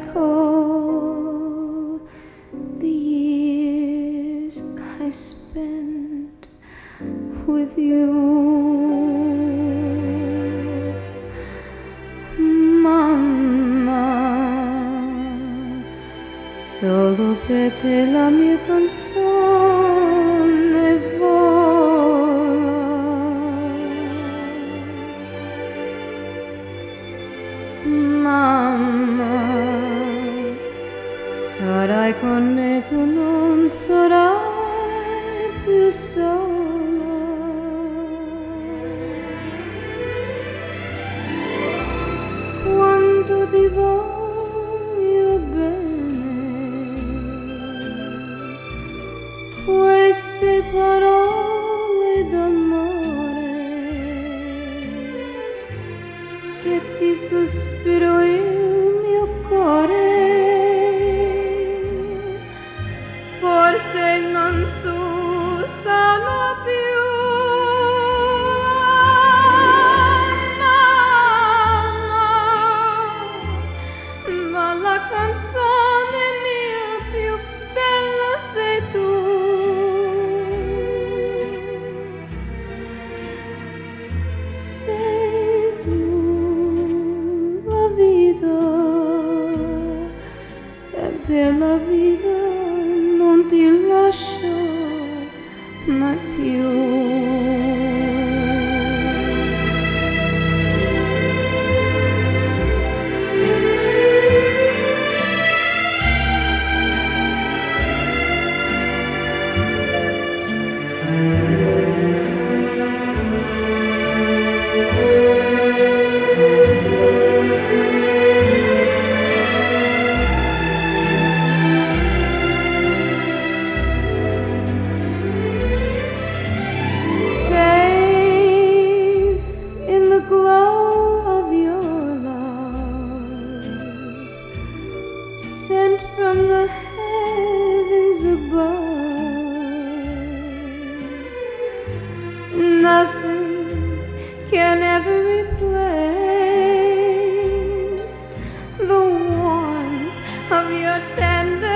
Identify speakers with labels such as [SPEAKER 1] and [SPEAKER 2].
[SPEAKER 1] recall the years I spent with you. Mamma, solo per te la mia canzone vola. Mamma, sarai con me, tu non sarai più sola. Quanto ti voglio bene, queste parole d'amore che ti sospiro il mio cuore, forse non s'usano più. Mamma, ma la canzone mia più bella sei tu. Sei tu la vita, e per la vita non ti lascio mai più. Sent from the heavens above, nothing can ever replace the warmth of your tender